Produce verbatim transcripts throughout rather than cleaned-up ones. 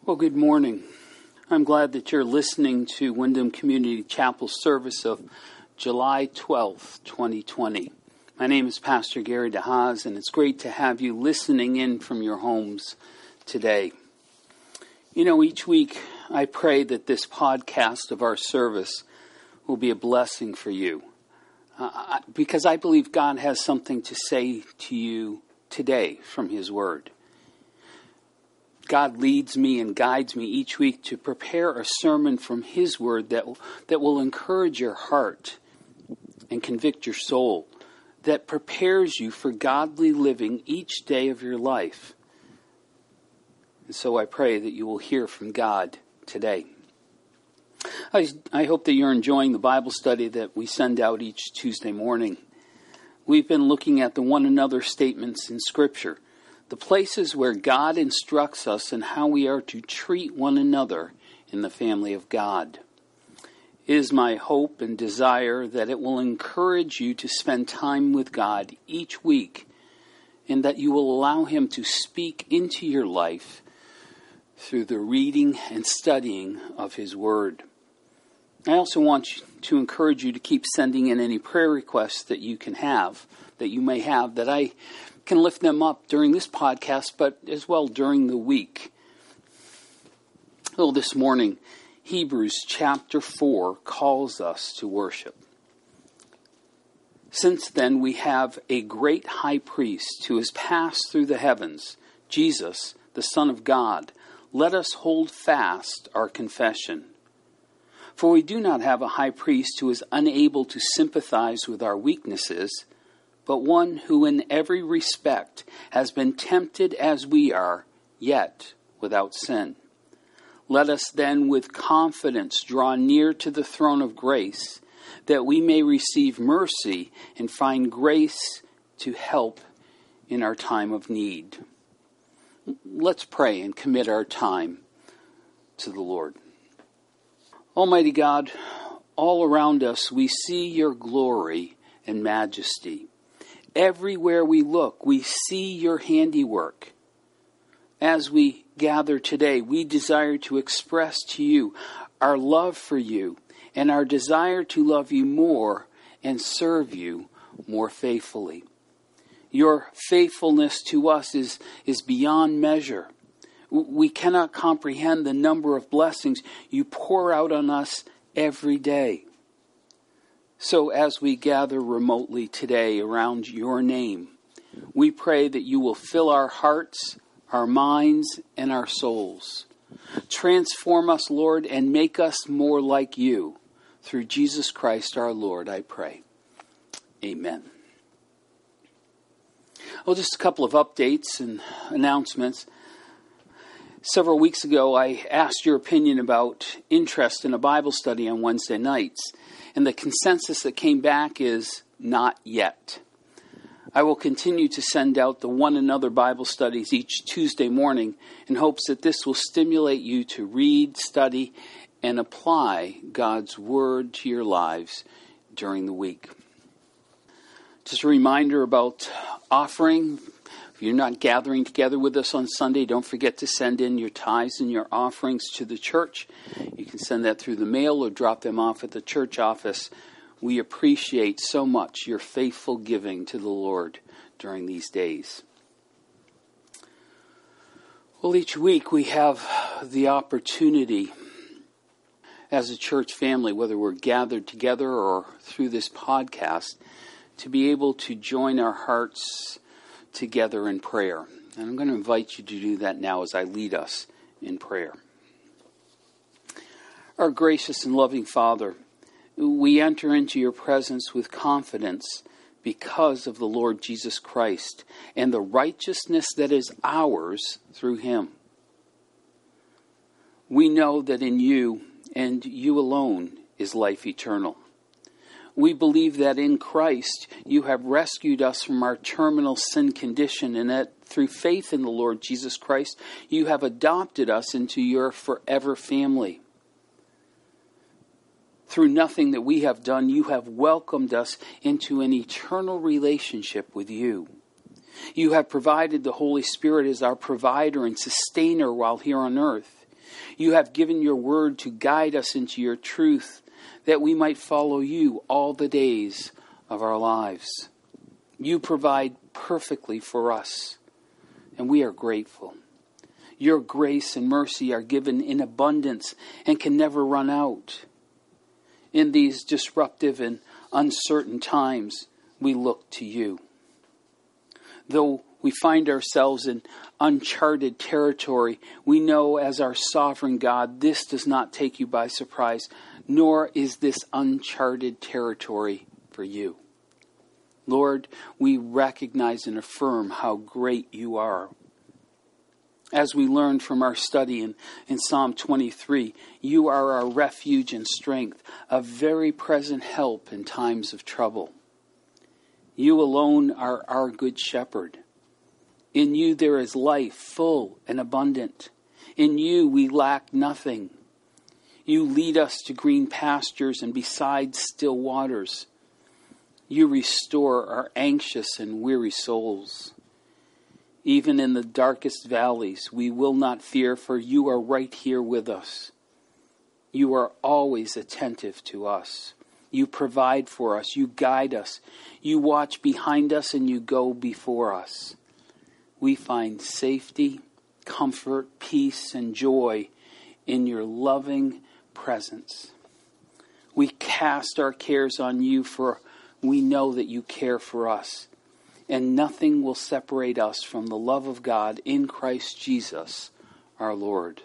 Well, good morning. I'm glad that you're listening to Wyndham Community Chapel service of July twelfth, twenty twenty. My name is Pastor Gary DeHaas, and it's great to have you listening in from your homes today. You know, each week I pray that this podcast of our service will be a blessing for you, uh, because I believe God has something to say to you today from His Word. God leads me and guides me each week to prepare a sermon from His Word that, that will encourage your heart and convict your soul, that prepares you for godly living each day of your life. And so I pray that you will hear from God today. I, I hope that you're enjoying the Bible study that we send out each Tuesday morning. We've been looking at the one another statements in Scripture, the places where God instructs us in how we are to treat one another in the family of God. It is my hope and desire that it will encourage you to spend time with God each week, and that you will allow Him to speak into your life through the reading and studying of His Word. I also want to encourage you to keep sending in any prayer requests that you can have, that you may have, that I can lift them up during this podcast, but as well during the week. Well, this morning, Hebrews chapter four calls us to worship. Since then, we have a great high priest who has passed through the heavens, Jesus, the Son of God. Let us hold fast our confession. For we do not have a high priest who is unable to sympathize with our weaknesses, but one who in every respect has been tempted as we are, yet without sin. Let us then with confidence draw near to the throne of grace, that we may receive mercy and find grace to help in our time of need. Let's pray and commit our time to the Lord. Almighty God, all around us we see your glory and majesty. Everywhere we look, we see your handiwork. As we gather today, we desire to express to you our love for you and our desire to love you more and serve you more faithfully. Your faithfulness to us is, is beyond measure. We cannot comprehend the number of blessings you pour out on us every day. So as we gather remotely today around your name, we pray that you will fill our hearts, our minds, and our souls. Transform us, Lord, and make us more like you. Through Jesus Christ our Lord, I pray. Amen. Well, just a couple of updates and announcements. Several weeks ago, I asked your opinion about interest in a Bible study on Wednesday nights. And the consensus that came back is not yet. I will continue to send out the one another Bible studies each Tuesday morning in hopes that this will stimulate you to read, study, and apply God's Word to your lives during the week. Just a reminder about offering. If you're not gathering together with us on Sunday, don't forget to send in your tithes and your offerings to the church. You can send that through the mail or drop them off at the church office. We appreciate so much your faithful giving to the Lord during these days. Well, each week we have the opportunity as a church family, whether we're gathered together or through this podcast, to be able to join our hearts together in prayer. And I'm going to invite you to do that now as I lead us in prayer. Our gracious and loving Father, we enter into your presence with confidence because of the Lord Jesus Christ and the righteousness that is ours through him. We know that in you and you alone is life eternal. We believe that in Christ you have rescued us from our terminal sin condition, and that through faith in the Lord Jesus Christ, you have adopted us into your forever family. Through nothing that we have done, you have welcomed us into an eternal relationship with you. You have provided the Holy Spirit as our provider and sustainer while here on earth. You have given your word to guide us into your truth, that we might follow you all the days of our lives. You provide perfectly for us, and we are grateful. Your grace and mercy are given in abundance and can never run out. In these disruptive and uncertain times, we look to you. Though we find ourselves in uncharted territory, we know as our sovereign God, this does not take you by surprise, nor is this uncharted territory for you. Lord, we recognize and affirm how great you are. As we learned from our study in, in Psalm twenty-three, you are our refuge and strength, a very present help in times of trouble. You alone are our good shepherd. In you there is life, full and abundant. In you we lack nothing. You lead us to green pastures and beside still waters. You restore our anxious and weary souls. Even in the darkest valleys, we will not fear, for you are right here with us. You are always attentive to us. You provide for us. You guide us. You watch behind us and you go before us. We find safety, comfort, peace, and joy in your loving presence. We cast our cares on you, for we know that you care for us. And nothing will separate us from the love of God in Christ Jesus, our Lord.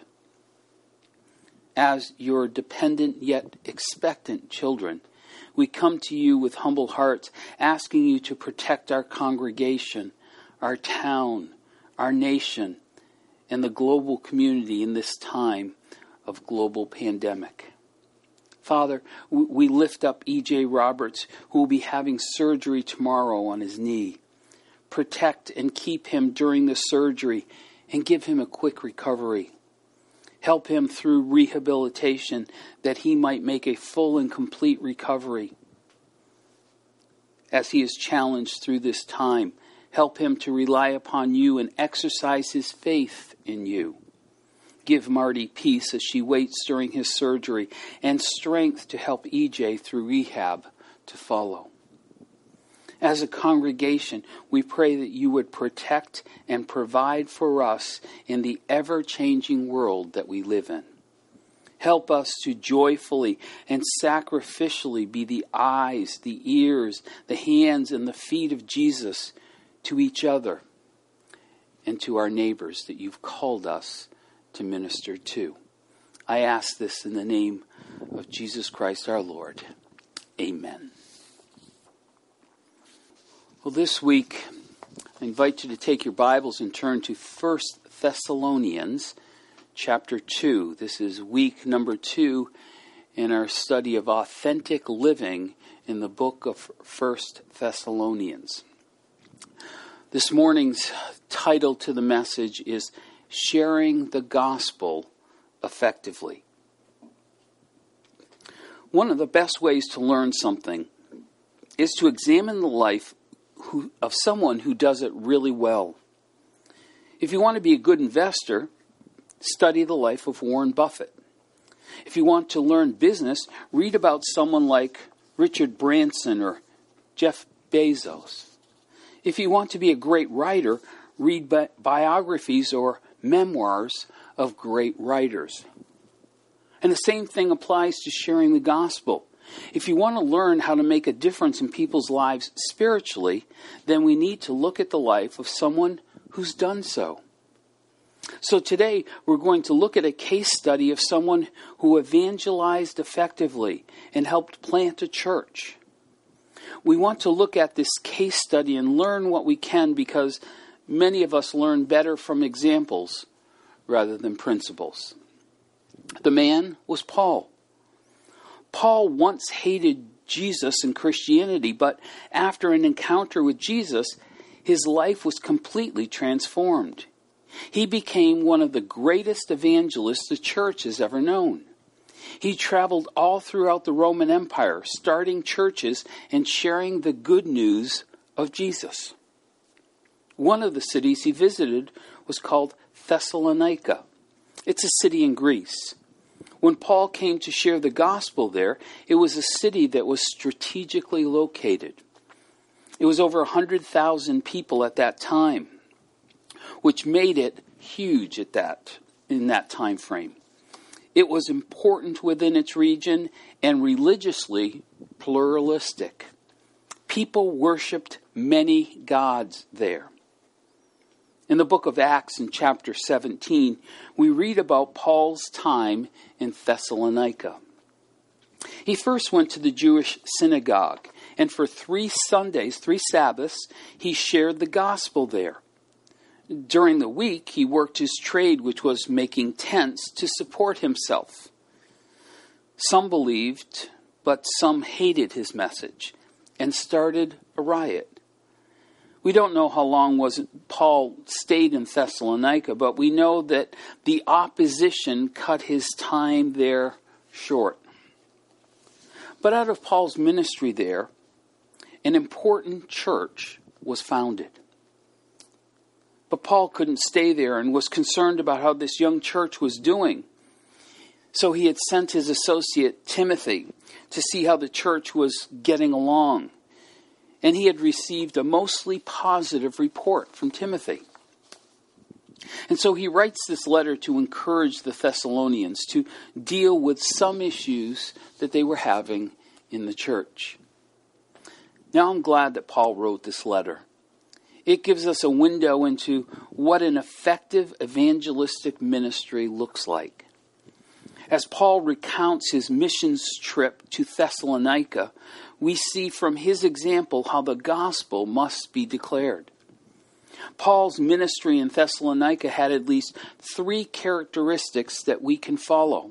As your dependent yet expectant children, we come to you with humble hearts, asking you to protect our congregation, our town, our nation, and the global community in this time of global pandemic. Father, we lift up E J Roberts, who will be having surgery tomorrow on his knee. Protect and keep him during the surgery and give him a quick recovery. Help him through rehabilitation that he might make a full and complete recovery. As he is challenged through this time, help him to rely upon you and exercise his faith in you. Give Marty peace as she waits during his surgery and strength to help E J through rehab to follow. As a congregation, we pray that you would protect and provide for us in the ever-changing world that we live in. Help us to joyfully and sacrificially be the eyes, the ears, the hands, and the feet of Jesus to each other and to our neighbors that you've called us to minister to. I ask this in the name of Jesus Christ our Lord. Amen. Well, this week, I invite you to take your Bibles and turn to First Thessalonians chapter two. This is week number two in our study of authentic living in the book of First Thessalonians. This morning's title to the message is Sharing the Gospel Effectively. One of the best ways to learn something is to examine the life Who, of someone who does it really well. If you want to be a good investor, study the life of Warren Buffett. If you want to learn business, read about someone like Richard Branson or Jeff Bezos. If you want to be a great writer, read bi- biographies or memoirs of great writers. And the same thing applies to sharing the gospel. If you want to learn how to make a difference in people's lives spiritually, then we need to look at the life of someone who's done so. So today we're going to look at a case study of someone who evangelized effectively and helped plant a church. We want to look at this case study and learn what we can, because many of us learn better from examples rather than principles. The man was Paul. Paul once hated Jesus and Christianity, but after an encounter with Jesus, his life was completely transformed. He became one of the greatest evangelists the church has ever known. He traveled all throughout the Roman Empire, starting churches and sharing the good news of Jesus. One of the cities he visited was called Thessalonica. It's a city in Greece. When Paul came to share the gospel there, it was a city that was strategically located. It was over one hundred thousand people at that time, which made it huge at that in that time frame. It was important within its region and religiously pluralistic. People worshipped many gods there. In the book of Acts in chapter seventeen, we read about Paul's time in Thessalonica. He first went to the Jewish synagogue, and for three Sundays, three Sabbaths, he shared the gospel there. During the week, he worked his trade, which was making tents, to support himself. Some believed, but some hated his message and started a riot. We don't know how long was Paul stayed in Thessalonica, but we know that the opposition cut his time there short. But out of Paul's ministry there, an important church was founded. But Paul couldn't stay there and was concerned about how this young church was doing. So he had sent his associate Timothy to see how the church was getting along. And he had received a mostly positive report from Timothy. And so he writes this letter to encourage the Thessalonians to deal with some issues that they were having in the church. Now I'm glad that Paul wrote this letter. It gives us a window into what an effective evangelistic ministry looks like. As Paul recounts his missions trip to Thessalonica, we see from his example how the gospel must be declared. Paul's ministry in Thessalonica had at least three characteristics that we can follow.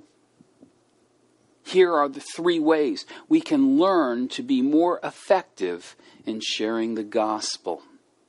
Here are the three ways we can learn to be more effective in sharing the gospel.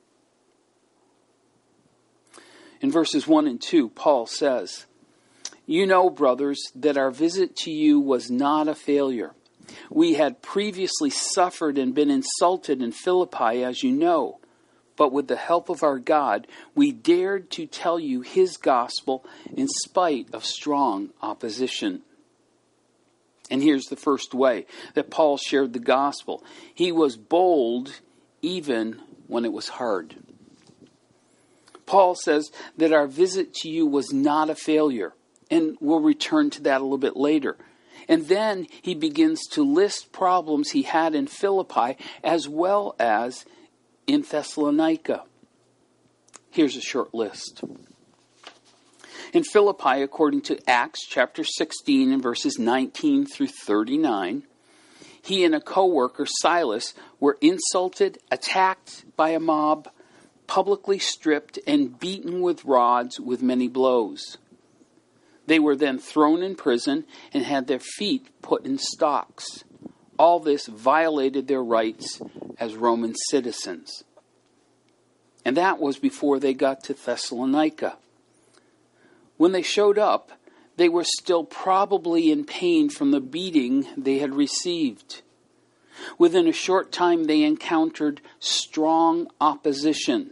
In verses one and two, Paul says, "You know, brothers, that our visit to you was not a failure. We had previously suffered and been insulted in Philippi, as you know. But with the help of our God, we dared to tell you his gospel in spite of strong opposition." And here's the first way that Paul shared the gospel. He was bold even when it was hard. Paul says that our visit to you was not a failure. And we'll return to that a little bit later. And then he begins to list problems he had in Philippi as well as in Thessalonica. Here's a short list. In Philippi, according to Acts chapter sixteen and verses nineteen through thirty-nine, he and a co-worker, Silas, were insulted, attacked by a mob, publicly stripped, and beaten with rods with many blows. They were then thrown in prison and had their feet put in stocks. All this violated their rights as Roman citizens. And that was before they got to Thessalonica. When they showed up, they were still probably in pain from the beating they had received. Within a short time, they encountered strong opposition.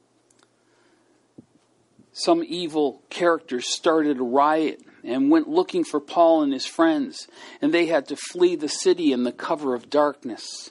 Some evil characters started a riot and went looking for Paul and his friends, and they had to flee the city in the cover of darkness.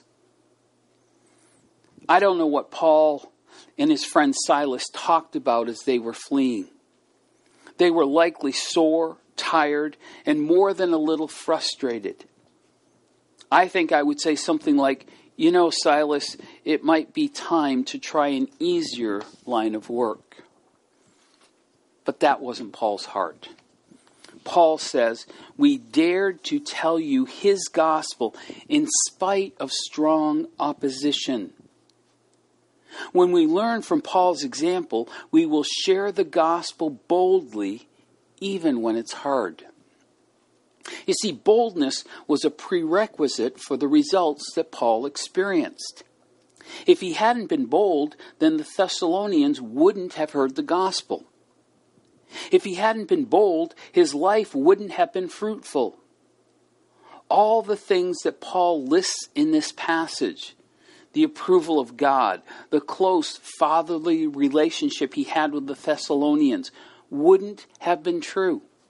I don't know what Paul and his friend Silas talked about as they were fleeing. They were likely sore, tired, and more than a little frustrated. I think I would say something like, "You know, Silas, it might be time to try an easier line of work." But that wasn't Paul's heart. Paul says, "We dared to tell you his gospel in spite of strong opposition." When we learn from Paul's example, we will share the gospel boldly, even when it's hard. You see, boldness was a prerequisite for the results that Paul experienced. If he hadn't been bold, then the Thessalonians wouldn't have heard the gospel. If he hadn't been bold, his life wouldn't have been fruitful. All the things that Paul lists in this passage, the approval of God, the close fatherly relationship he had with the Thessalonians, wouldn't have been true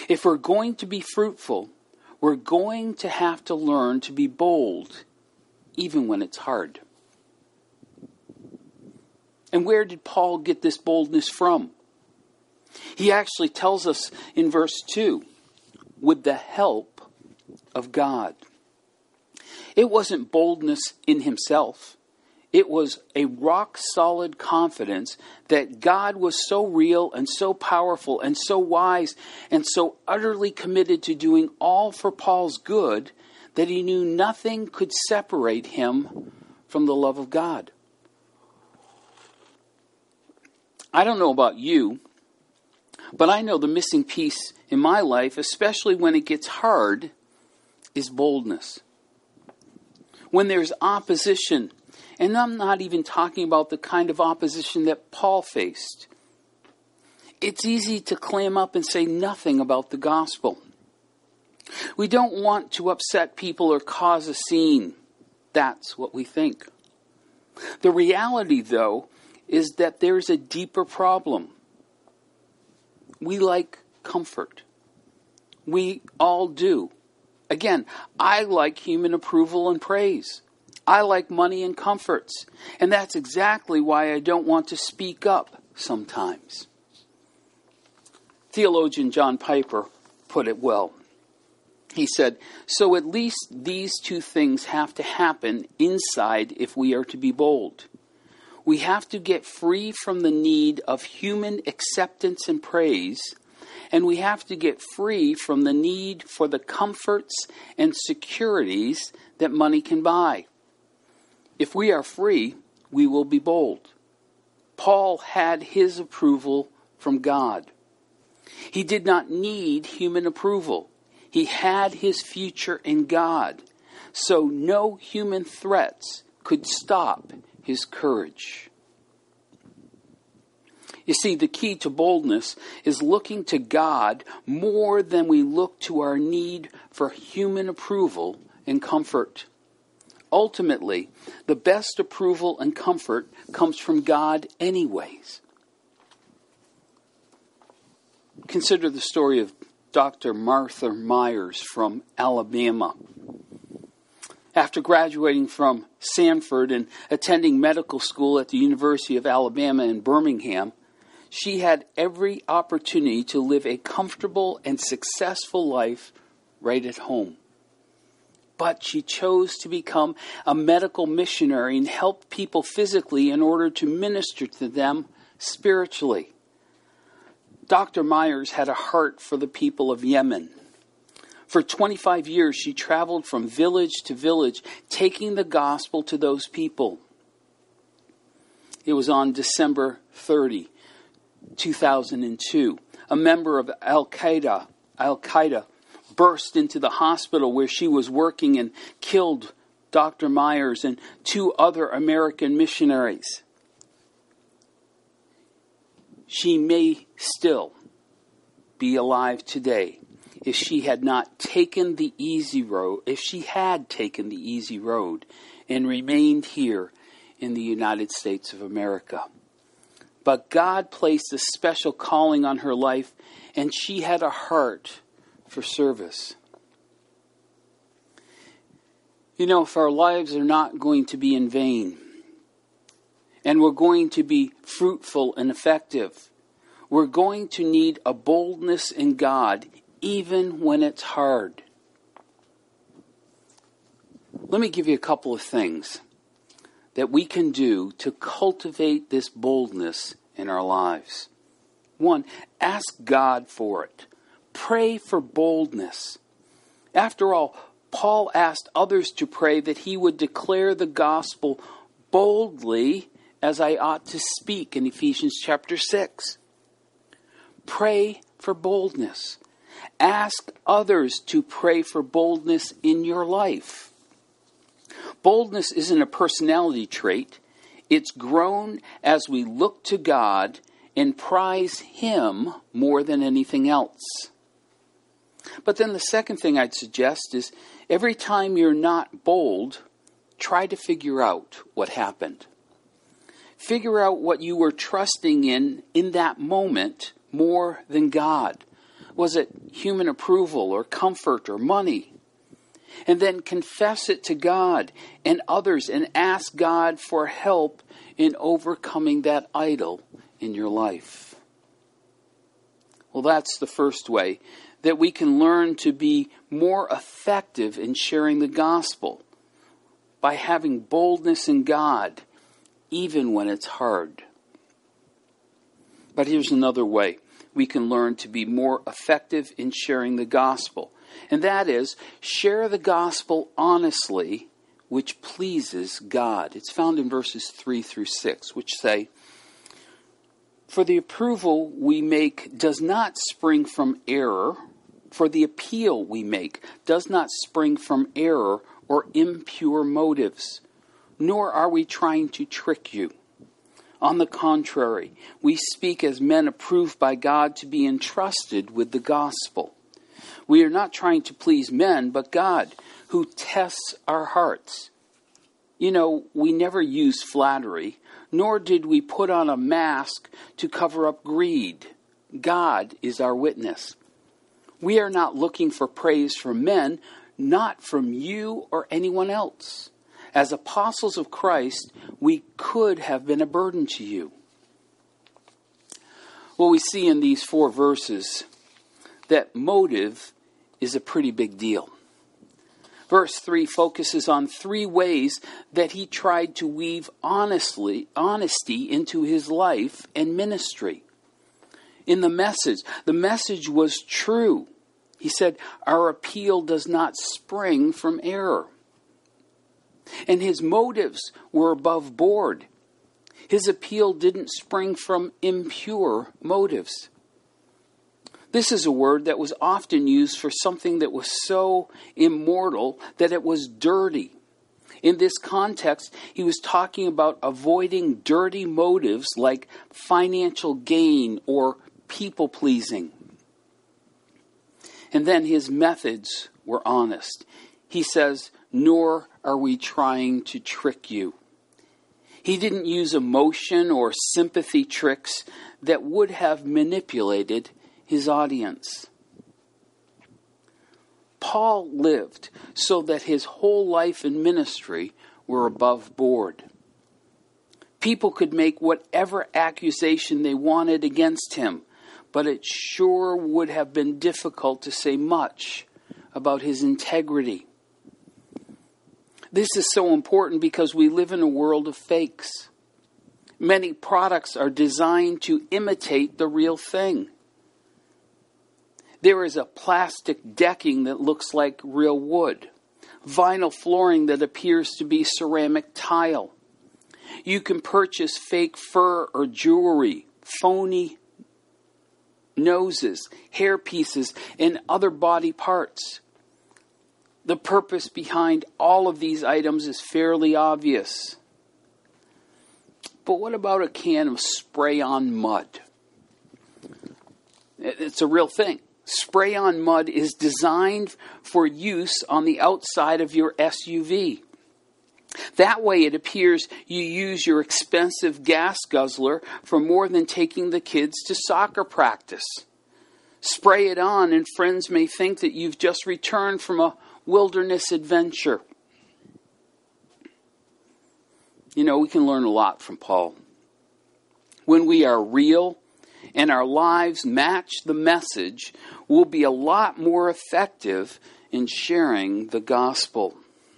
If we're going to be fruitful, we're going to have to learn to be bold, even when it's hard. And where did Paul get this boldness from? He actually tells us in verse two, with the help of God. It wasn't boldness in himself. It was a rock-solid confidence that God was so real and so powerful and so wise and so utterly committed to doing all for Paul's good that he knew nothing could separate him from the love of God. I don't know about you, but I know the missing piece in my life, especially when it gets hard, is boldness. When there's opposition, and I'm not even talking about the kind of opposition that Paul faced. It's easy to clam up and say nothing about the gospel. We don't want to upset people or cause a scene. That's what we think. The reality, though, is that there's a deeper problem. We like comfort. We all do. Again, I like human approval and praise. I like money and comforts. And that's exactly why I don't want to speak up sometimes. Theologian John Piper put it well. He said, so at least these two things have to happen inside if we are to be bold. We have to get free from the need of human acceptance and praise, and we have to get free from the need for the comforts and securities that money can buy. If we are free, we will be bold. Paul had his approval from God. He did not need human approval. He had his future in God. So no human threats could stop his courage. You see, the key to boldness is looking to God more than we look to our need for human approval and comfort. Ultimately, the best approval and comfort comes from God anyways. Consider the story of Doctor Martha Myers from Alabama. After graduating from Sanford and attending medical school at the University of Alabama in Birmingham, she had every opportunity to live a comfortable and successful life right at home. But she chose to become a medical missionary and help people physically in order to minister to them spiritually. Doctor Myers had a heart for the people of Yemen. For twenty-five years, she traveled from village to village, taking the gospel to those people. It was on December thirtieth, two thousand two. A member of Al-Qaeda, Al-Qaeda burst into the hospital where she was working and killed Doctor Myers and two other American missionaries. She may still be alive today if she had not taken the easy road, if she had taken the easy road and remained here in the United States of America. But God placed a special calling on her life, and she had a heart for service. You know, if our lives are not going to be in vain, and we're going to be fruitful and effective, we're going to need a boldness in God, even when it's hard. Let me give you a couple of things that we can do to cultivate this boldness in our lives. One, ask God for it. Pray for boldness. After all, Paul asked others to pray that he would declare the gospel boldly as I ought to speak in Ephesians chapter six. Pray for boldness. Ask others to pray for boldness in your life. Boldness isn't a personality trait. It's grown as we look to God and prize Him more than anything else. But then the second thing I'd suggest is every time you're not bold, try to figure out what happened. Figure out what you were trusting in in that moment more than God. Was it human approval or comfort or money? And then confess it to God and others and ask God for help in overcoming that idol in your life. Well, that's the first way that we can learn to be more effective in sharing the gospel, by having boldness in God, even when it's hard. But here's another way we can learn to be more effective in sharing the gospel. And that is, share the gospel honestly, which pleases God. It's found in verses three through six, which say, "For the approval we make does not spring from error, for the appeal we make does not spring from error or impure motives, nor are we trying to trick you. On the contrary, we speak as men approved by God to be entrusted with the gospel. We are not trying to please men, but God, who tests our hearts. You know, we never use flattery, nor did we put on a mask to cover up greed. God is our witness. We are not looking for praise from men, not from you or anyone else. As apostles of Christ, we could have been a burden to you." Well, we see in these four verses that motive is a pretty big deal. Verse three focuses on three ways that he tried to weave honestly, honesty into his life and ministry. In the message, the message was true. He said, our appeal does not spring from error. And his motives were above board. His appeal didn't spring from impure motives. This is a word that was often used for something that was so immortal that it was dirty. In this context, he was talking about avoiding dirty motives like financial gain or people-pleasing. And then his methods were honest. He says, "Nor are we trying to trick you." He didn't use emotion or sympathy tricks that would have manipulated his audience. Paul lived so that his whole life and ministry were above board. People could make whatever accusation they wanted against him, but it sure would have been difficult to say much about his integrity. This is so important because we live in a world of fakes. Many products are designed to imitate the real thing. There is a plastic decking that looks like real wood, vinyl flooring that appears to be ceramic tile. You can purchase fake fur or jewelry, phony noses, hair pieces, and other body parts. The purpose behind all of these items is fairly obvious. But what about a can of spray-on mud? It's a real thing. Spray-on mud is designed for use on the outside of your S U V. That way it appears you use your expensive gas guzzler for more than taking the kids to soccer practice. Spray it on and friends may think that you've just returned from a wilderness adventure. You know, we can learn a lot from Paul. When we are real and our lives match the message, we'll be a lot more effective in sharing the gospel.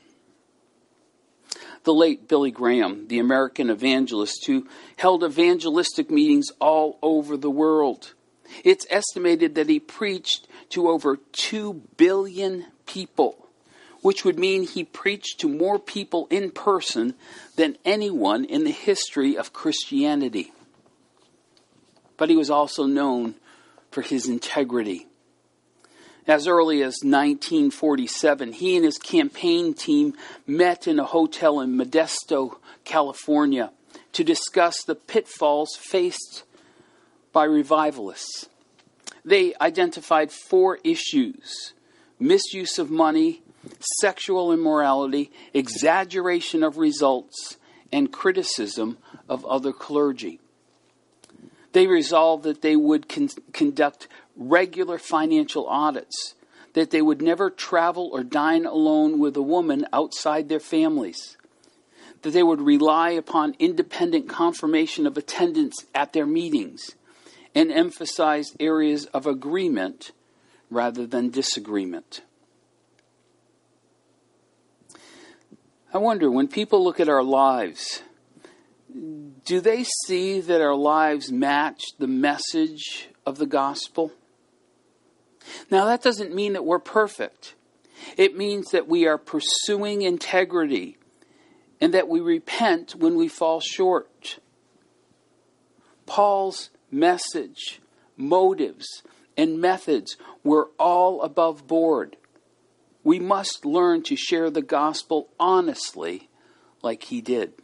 The late Billy Graham, the American evangelist who held evangelistic meetings all over the world. It's estimated that he preached to over two billion people, which would mean he preached to more people in person than anyone in the history of Christianity. But he was also known for his integrity. As early as nineteen forty-seven, he and his campaign team met in a hotel in Modesto, California, to discuss the pitfalls faced by revivalists. They identified four issues: misuse of money, sexual immorality, exaggeration of results, and criticism of other clergy. They resolved that they would con- conduct regular financial audits, that they would never travel or dine alone with a woman outside their families, that they would rely upon independent confirmation of attendance at their meetings, and emphasize areas of agreement rather than disagreement. I wonder, when people look at our lives, do they see that our lives match the message of the gospel? Now, that doesn't mean that we're perfect. It means that we are pursuing integrity and that we repent when we fall short. Paul's message, motives, and methods were all above board. We must learn to share the gospel honestly, like he did.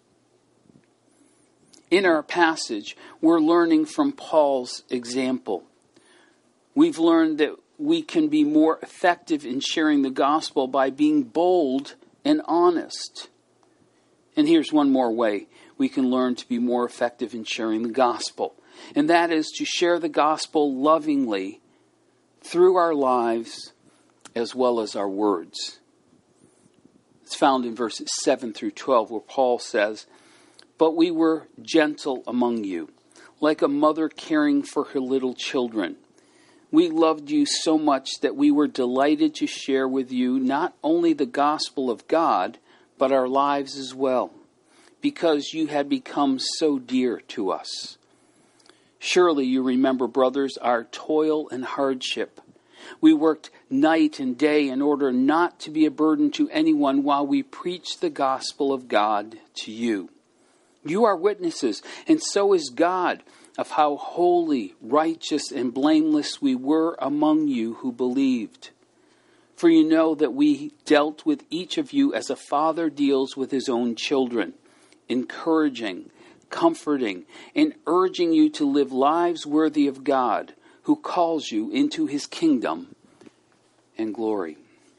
In our passage, we're learning from Paul's example. We've learned that we can be more effective in sharing the gospel by being bold and honest. And here's one more way we can learn to be more effective in sharing the gospel. And that is to share the gospel lovingly through our lives as well as our words. It's found in verses seven through twelve, where Paul says, "But we were gentle among you, like a mother caring for her little children. We loved you so much that we were delighted to share with you not only the gospel of God, but our lives as well, because you had become so dear to us. Surely you remember, brothers, our toil and hardship. We worked night and day in order not to be a burden to anyone while we preached the gospel of God to you. You are witnesses, and so is God, of how holy, righteous, and blameless we were among you who believed. For you know that we dealt with each of you as a father deals with his own children, encouraging, comforting, and urging you to live lives worthy of God, who calls you into his kingdom and glory."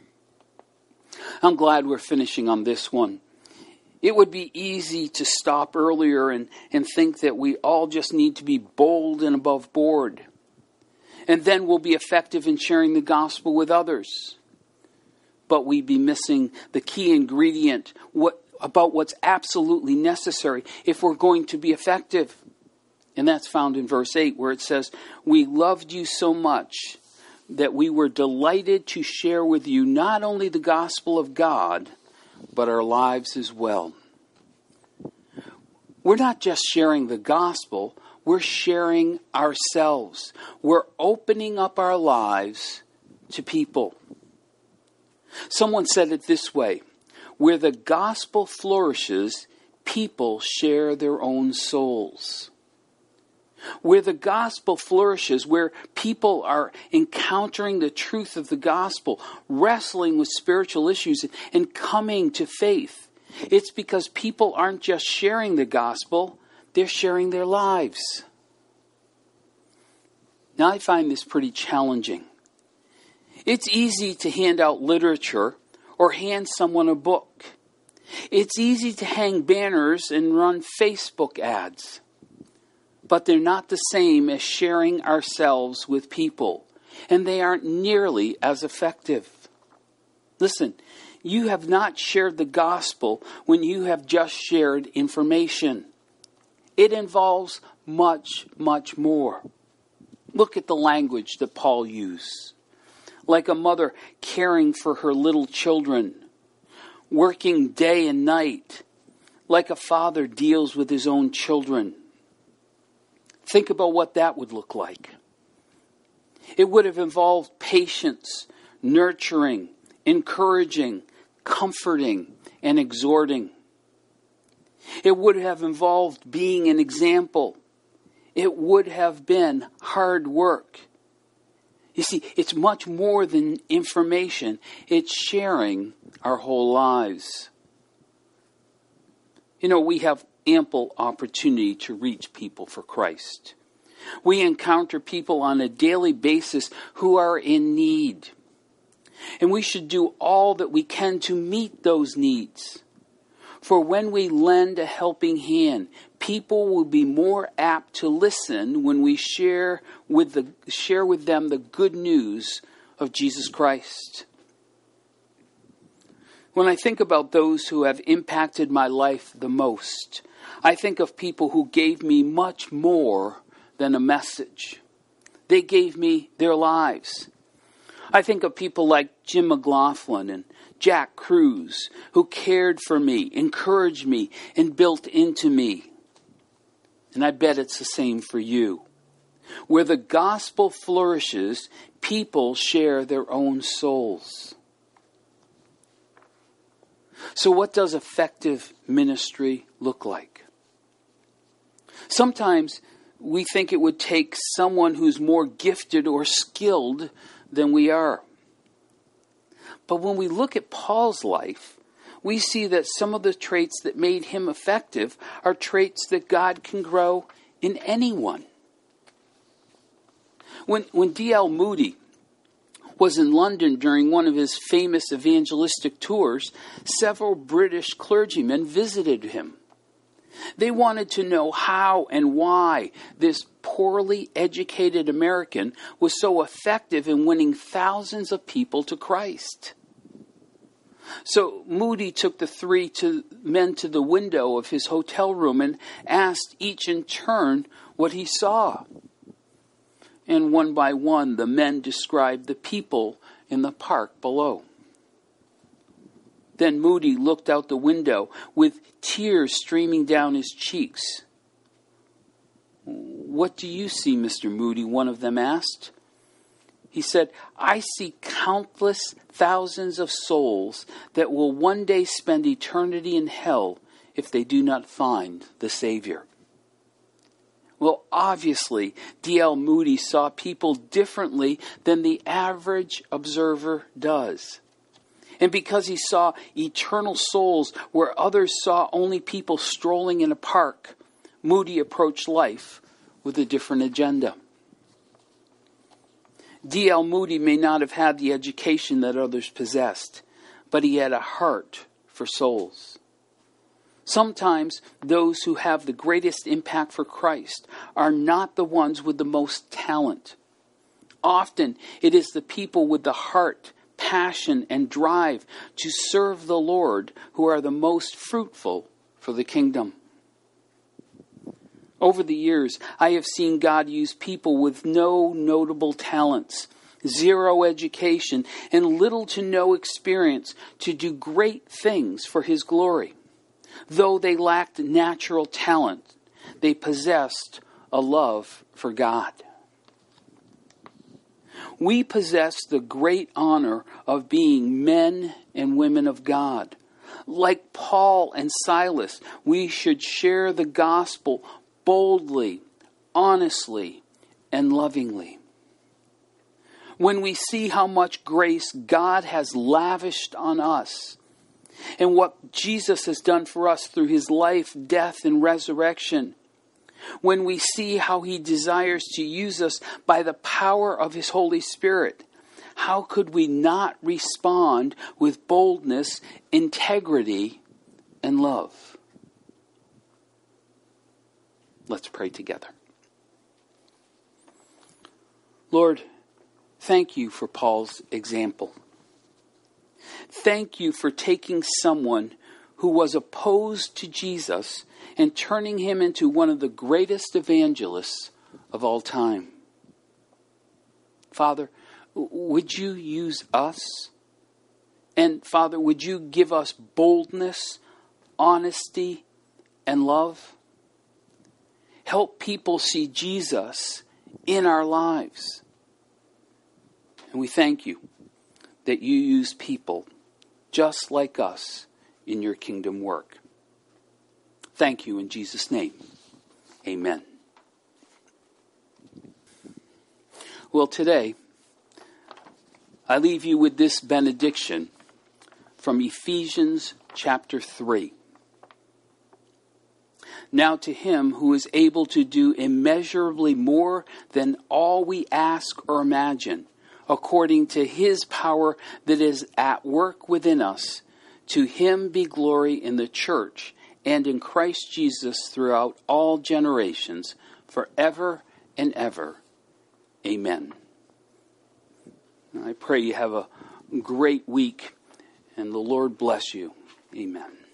I'm glad we're finishing on this one. It would be easy to stop earlier and, and think that we all just need to be bold and above board. And then we'll be effective in sharing the gospel with others. But we'd be missing the key ingredient what, about what's absolutely necessary if we're going to be effective. And that's found in verse eight, where it says, "We loved you so much that we were delighted to share with you not only the gospel of God, but our lives as well." We're not just sharing the gospel, we're sharing ourselves. We're opening up our lives to people. Someone said it this way: where the gospel flourishes, people share their own souls. Where the gospel flourishes, where people are encountering the truth of the gospel, wrestling with spiritual issues, and coming to faith, it's because people aren't just sharing the gospel, they're sharing their lives. Now, I find this pretty challenging. It's easy to hand out literature or hand someone a book. It's easy to hang banners and run Facebook ads. But they're not the same as sharing ourselves with people, and they aren't nearly as effective. Listen, you have not shared the gospel when you have just shared information. It involves much, much more. Look at the language that Paul used. Like a mother caring for her little children, working day and night, like a father deals with his own children. Think about what that would look like. It would have involved patience, nurturing, encouraging, comforting, and exhorting. It would have involved being an example. It would have been hard work. You see, it's much more than information. It's sharing our whole lives. You know, we have ample opportunity to reach people for Christ. We encounter people on a daily basis who are in need. And we should do all that we can to meet those needs. For when we lend a helping hand, people will be more apt to listen when we share with the share with them the good news of Jesus Christ. When I think about those who have impacted my life the most, I think of people who gave me much more than a message. They gave me their lives. I think of people like Jim McLaughlin and Jack Cruz, who cared for me, encouraged me, and built into me. And I bet it's the same for you. Where the gospel flourishes, people share their own souls. So what does effective ministry look like? Sometimes we think it would take someone who's more gifted or skilled than we are. But when we look at Paul's life, we see that some of the traits that made him effective are traits that God can grow in anyone. When, when D L Moody was in London during one of his famous evangelistic tours, several British clergymen visited him. They wanted to know how and why this poorly educated American was so effective in winning thousands of people to Christ. So Moody took the three to, men to the window of his hotel room and asked each in turn what he saw. And one by one, the men described the people in the park below. Then Moody looked out the window with tears streaming down his cheeks. "What do you see, Mister Moody?" one of them asked. He said, "I see countless thousands of souls that will one day spend eternity in hell if they do not find the Savior." Well, obviously, D L Moody saw people differently than the average observer does. And because he saw eternal souls where others saw only people strolling in a park, Moody approached life with a different agenda. D L Moody may not have had the education that others possessed, but he had a heart for souls. Sometimes those who have the greatest impact for Christ are not the ones with the most talent. Often it is the people with the heart, passion, and drive to serve the Lord who are the most fruitful for the kingdom. Over the years, I have seen God use people with no notable talents, zero education, and little to no experience to do great things for His glory. Though they lacked natural talent, they possessed a love for God. We possess the great honor of being men and women of God. Like Paul and Silas, we should share the gospel boldly, honestly, and lovingly. When we see how much grace God has lavished on us, and what Jesus has done for us through His life, death, and resurrection, when we see how He desires to use us by the power of His Holy Spirit, how could we not respond with boldness, integrity, and love? Let's pray together. Lord, thank you for Paul's example. Thank you for taking someone who was opposed to Jesus and turning him into one of the greatest evangelists of all time. Father, would you use us? And Father, would you give us boldness, honesty, and love? Help people see Jesus in our lives. And we thank you that you use people just like us in your kingdom work. Thank you in Jesus' name. Amen. Well, today, I leave you with this benediction from Ephesians chapter three. Now to Him who is able to do immeasurably more than all we ask or imagine, according to His power that is at work within us, To him be glory in the church and in Christ Jesus throughout all generations, forever and ever. Amen. I pray you have a great week, and the Lord bless you. Amen.